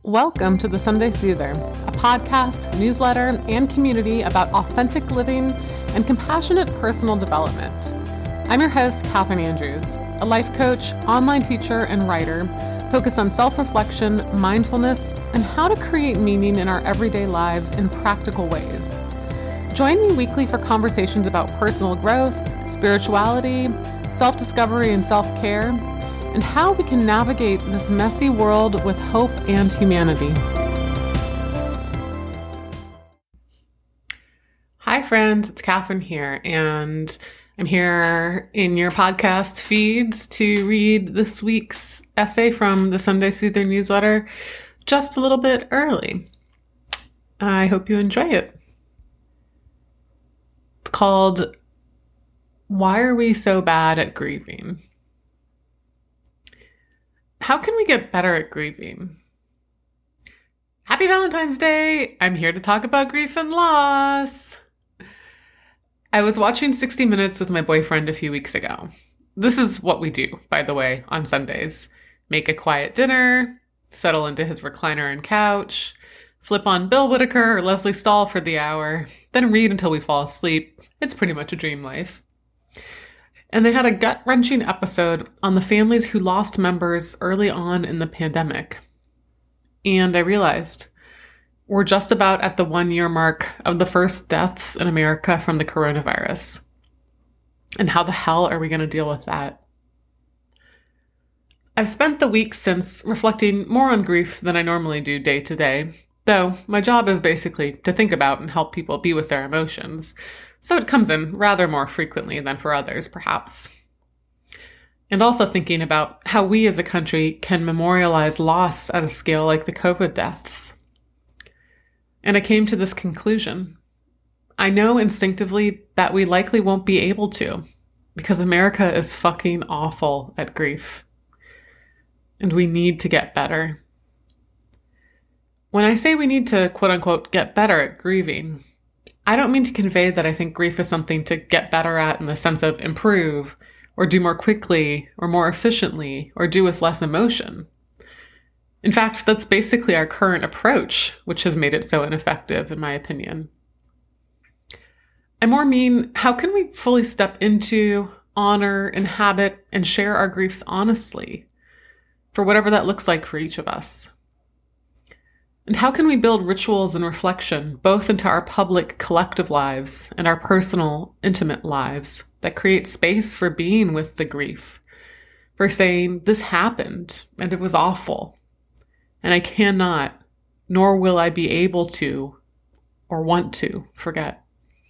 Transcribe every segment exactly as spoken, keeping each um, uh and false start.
Welcome to the Sunday Soother, a podcast, newsletter, and community about authentic living and compassionate personal development. I'm your host, Catherine Andrews, a life coach, online teacher, and writer focused on self-reflection, mindfulness, and how to create meaning in our everyday lives in practical ways. Join me weekly for conversations about personal growth, spirituality, self-discovery, and self-care, and how we can navigate this messy world with hope and humanity. Hi friends, it's Catherine here, and I'm here in your podcast feeds to read this week's essay from the Sunday Soother newsletter just a little bit early. I hope you enjoy it. It's called, Why Are We So Bad at Grieving? How can we get better at grieving? Happy Valentine's Day! I'm here to talk about grief and loss. I was watching sixty minutes with my boyfriend a few weeks ago. This is what we do, by the way, on Sundays. Make a quiet dinner, settle into his recliner and couch, flip on Bill Whitaker or Leslie Stahl for the hour, then read until we fall asleep. It's pretty much a dream life. And they had a gut-wrenching episode on the families who lost members early on in the pandemic. And I realized we're just about at the one-year mark of the first deaths in America from the coronavirus. And how the hell are we going to deal with that? I've spent the week since reflecting more on grief than I normally do day to day, though my job is basically to think about and help people be with their emotions. So it comes in rather more frequently than for others, perhaps. And also thinking about how we as a country can memorialize loss at a scale like the COVID deaths. And I came to this conclusion. I know instinctively that we likely won't be able to, because America is fucking awful at grief. And we need to get better. When I say we need to, quote unquote, get better at grieving, I don't mean to convey that I think grief is something to get better at in the sense of improve, or do more quickly, or more efficiently, or do with less emotion. In fact, that's basically our current approach, which has made it so ineffective, in my opinion. I more mean, how can we fully step into, honor, inhabit, and share our griefs honestly, for whatever that looks like for each of us? And how can we build rituals and reflection, both into our public, collective lives and our personal, intimate lives, that create space for being with the grief, for saying, this happened, and it was awful, and I cannot, nor will I be able to, or want to, forget.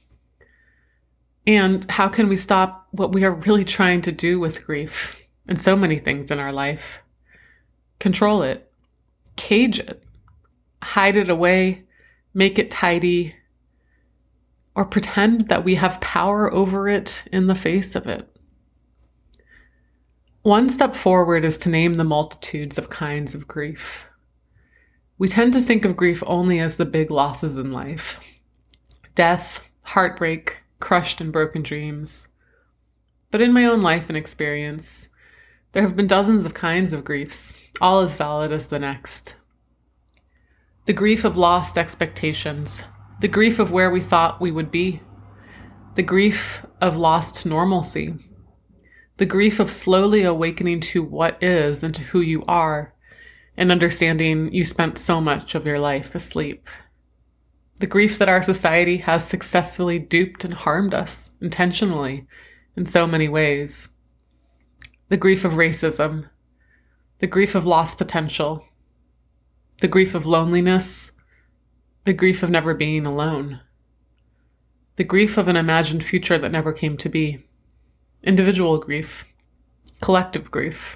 And how can we stop what we are really trying to do with grief, and so many things in our life? Control it, cage it, hide it away, make it tidy, or pretend that we have power over it in the face of it. One step forward is to name the multitudes of kinds of grief. We tend to think of grief only as the big losses in life. Death, heartbreak, crushed and broken dreams. But in my own life and experience, there have been dozens of kinds of griefs, all as valid as the next. The grief of lost expectations, the grief of where we thought we would be, the grief of lost normalcy, the grief of slowly awakening to what is and to who you are, and understanding you spent so much of your life asleep. The grief that our society has successfully duped and harmed us intentionally in so many ways. The grief of racism, the grief of lost potential, the grief of loneliness, the grief of never being alone, the grief of an imagined future that never came to be, individual grief, collective grief.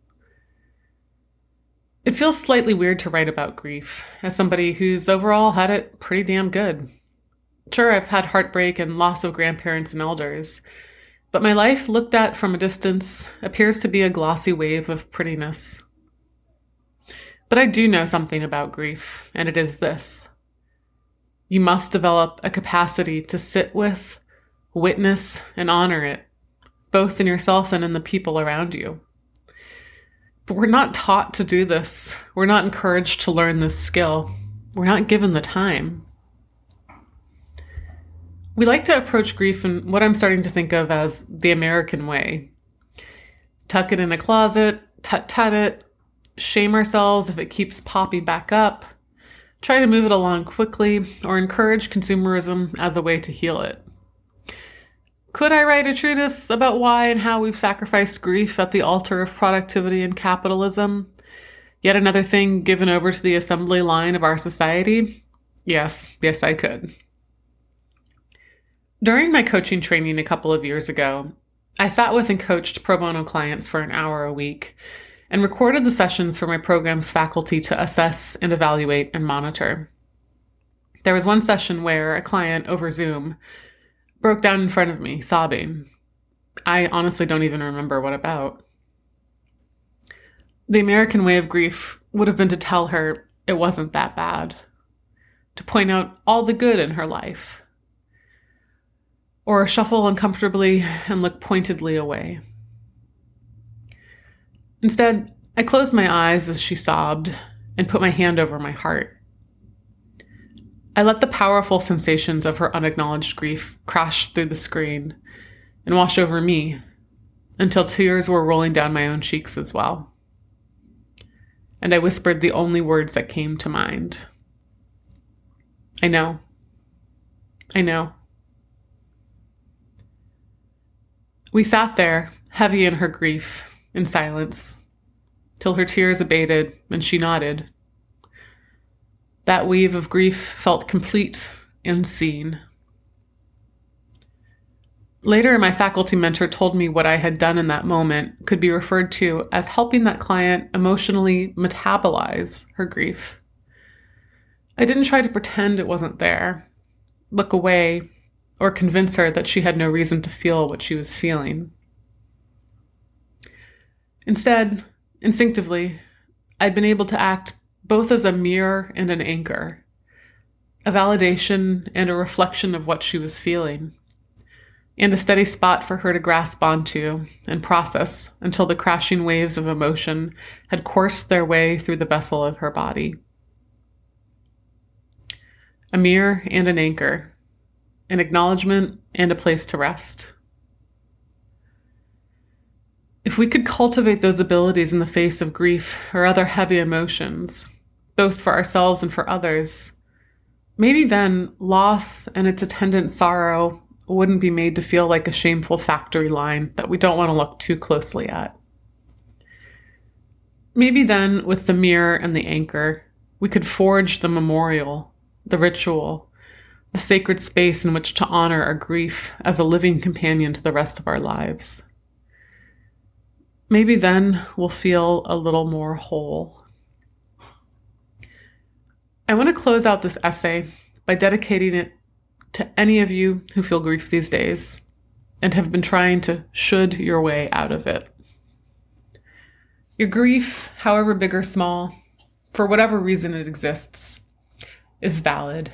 It feels slightly weird to write about grief as somebody who's overall had it pretty damn good. Sure, I've had heartbreak and loss of grandparents and elders, but my life, looked at from a distance, appears to be a glossy wave of prettiness. But I do know something about grief, and it is this. You must develop a capacity to sit with, witness, and honor it, both in yourself and in the people around you. But we're not taught to do this. We're not encouraged to learn this skill. We're not given the time. We like to approach grief in what I'm starting to think of as the American way. Tuck it in a closet, tut-tut it, shame ourselves if it keeps popping back up, try to move it along quickly, or encourage consumerism as a way to heal it. Could I write a treatise about why and how we've sacrificed grief at the altar of productivity and capitalism? Yet another thing given over to the assembly line of our society? Yes, yes, I could. During my coaching training a couple of years ago, I sat with and coached pro bono clients for an hour a week and recorded the sessions for my program's faculty to assess and evaluate and monitor. There was one session where a client over Zoom broke down in front of me, sobbing. I honestly don't even remember what about. The American way of grief would have been to tell her it wasn't that bad, to point out all the good in her life, or shuffle uncomfortably and look pointedly away. Instead, I closed my eyes as she sobbed and put my hand over my heart. I let the powerful sensations of her unacknowledged grief crash through the screen and wash over me until tears were rolling down my own cheeks as well. And I whispered the only words that came to mind. I know. I know. We sat there, heavy in her grief, in silence, till her tears abated and she nodded. That weave of grief felt complete and seen. Later, my faculty mentor told me what I had done in that moment could be referred to as helping that client emotionally metabolize her grief. I didn't try to pretend it wasn't there, look away, or convince her that she had no reason to feel what she was feeling. Instead, instinctively, I'd been able to act both as a mirror and an anchor, a validation and a reflection of what she was feeling, and a steady spot for her to grasp onto and process until the crashing waves of emotion had coursed their way through the vessel of her body. A mirror and an anchor, an acknowledgement and a place to rest. If we could cultivate those abilities in the face of grief or other heavy emotions, both for ourselves and for others, maybe then loss and its attendant sorrow wouldn't be made to feel like a shameful factory line that we don't want to look too closely at. Maybe then, with the mirror and the anchor, we could forge the memorial, the ritual, the sacred space in which to honor our grief as a living companion to the rest of our lives. Maybe then we'll feel a little more whole. I want to close out this essay by dedicating it to any of you who feel grief these days and have been trying to should your way out of it. Your grief, however big or small, for whatever reason it exists, is valid.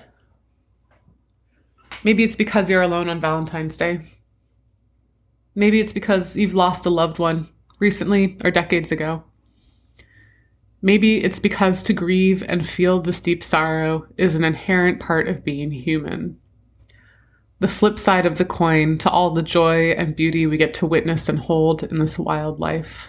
Maybe it's because you're alone on Valentine's Day. Maybe it's because you've lost a loved one recently or decades ago. Maybe it's because to grieve and feel this deep sorrow is an inherent part of being human. The flip side of the coin to all the joy and beauty we get to witness and hold in this wild life.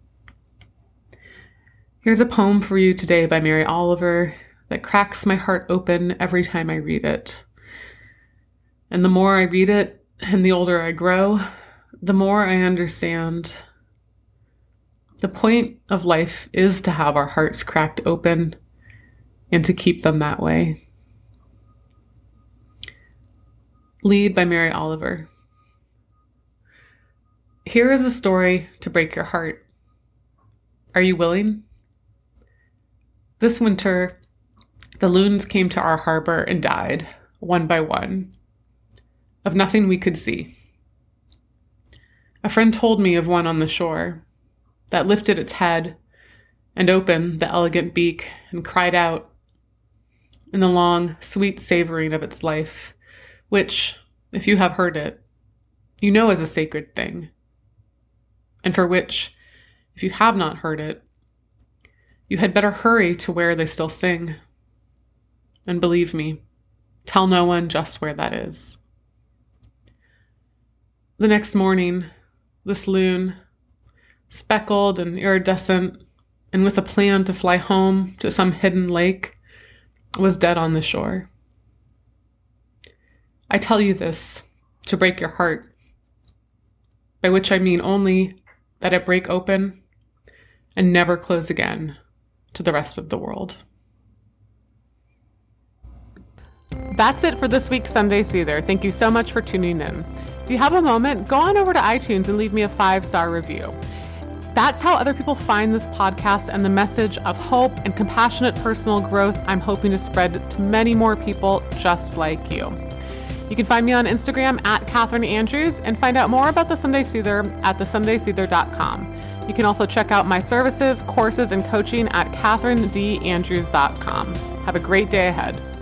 Here's a poem for you today by Mary Oliver that cracks my heart open every time I read it. And the more I read it, and the older I grow, the more I understand. The point of life is to have our hearts cracked open and to keep them that way. Lead by Mary Oliver. Here is a story to break your heart. Are you willing? This winter, the loons came to our harbor and died, one by one, of nothing we could see. A friend told me of one on the shore that lifted its head and opened the elegant beak and cried out in the long, sweet savoring of its life, which, if you have heard it, you know is a sacred thing, and for which, if you have not heard it, You had better hurry to where they still sing. And believe me, tell no one just where that is. The next morning, this loon, speckled and iridescent, and with a plan to fly home to some hidden lake, was dead on the shore. I tell you this to break your heart, by which I mean only that it break open and never close again to the rest of the world. That's it for this week's Sunday Soother. Thank you so much for tuning in. If you have a moment, go on over to iTunes and leave me a five-star review. That's how other people find this podcast and the message of hope and compassionate personal growth I'm hoping to spread to many more people just like you. You can find me on Instagram at Catherine Andrews and find out more about the Sunday Soother at the sunday soother dot com. You can also check out my services, courses, and coaching at catherine d andrews dot com. Have a great day ahead.